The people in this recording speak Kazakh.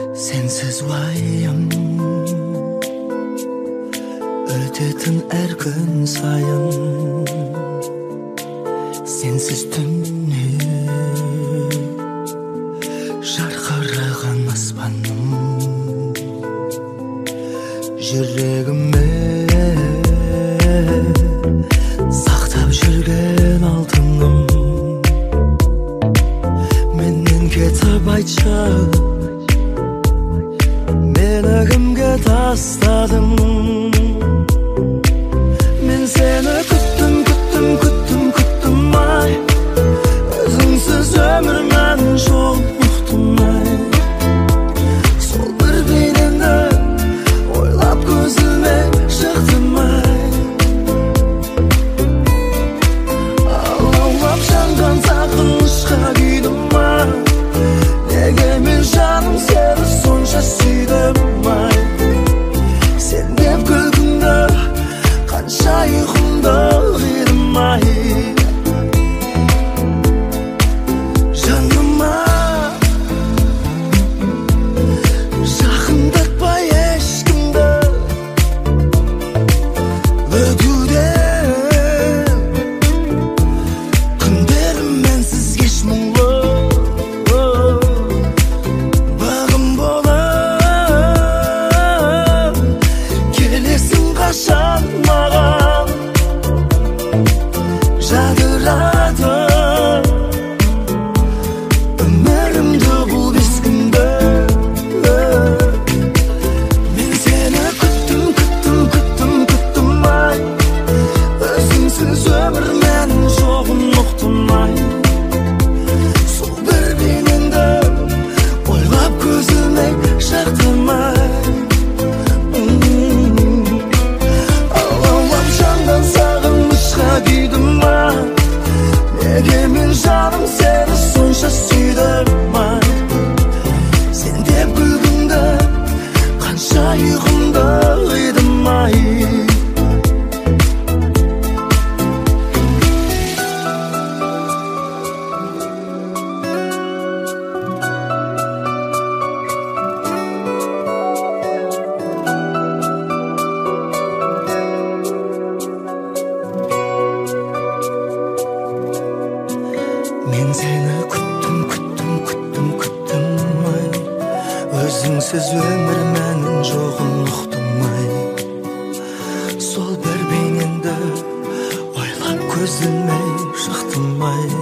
Sensiz vayım ötetin her gün sayın. Sensiz tünni jarqaragан aspanım. Yüreğime saqtab жүрген алтыным. Menden ketip aytça, meni kimge tasladım. Men seni kuttum ay. Özüңsüz ömür men çok uqtum ay. Sol bir beynimde oylap gözüme çıktım ay. Ağlap jangan saqınışqa kүйdüm ay. Nege men жаным seni сонша сүйдім ay. Sen hep күлкіңді қанша ұйқымды қидым ay. Жаныма жақындатпа ешкімді, өтуден күндерім менсіз кеш мұңлы. Бағым болып келесің қашан маған, жадырады өмірімді бұл бес күнді. Мен сені күттім ай. Өзіңсіз өмір менің жоғын ұқтым ай. Сол бір бейнеңді ойлап көзіме шақтым ай. Алаулап жанған сағынышқа күйдім ай. Неге мен жаным сені сонша сүйдім ай. Сен деп күлкіңді қанша ұйқымды қидым ай. Мен сені күттім ай. Өзіңсіз өмір мәнін жоғын ұқтым ай. Сол бір бейнеңді ойлап көзіме шықтым ай.